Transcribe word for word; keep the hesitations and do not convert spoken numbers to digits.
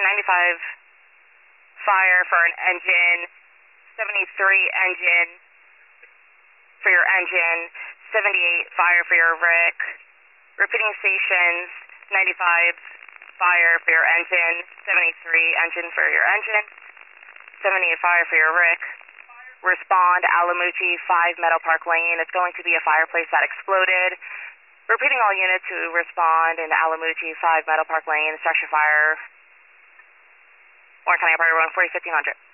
ninety-five fire for an engine, seventy-three engine for your engine, seventy-eight fire for your R I C. Repeating stations, ninety-five fire for your engine, seventy-three engine for your engine, seventy-eight fire for your R I C. Respond, Alamucci, five Meadow Park Lane. It's going to be a fireplace that exploded. Repeating all units to respond in Alamucci, five Meadow Park Lane, structure fire. Warren County Operator one forty, fifteen hundred.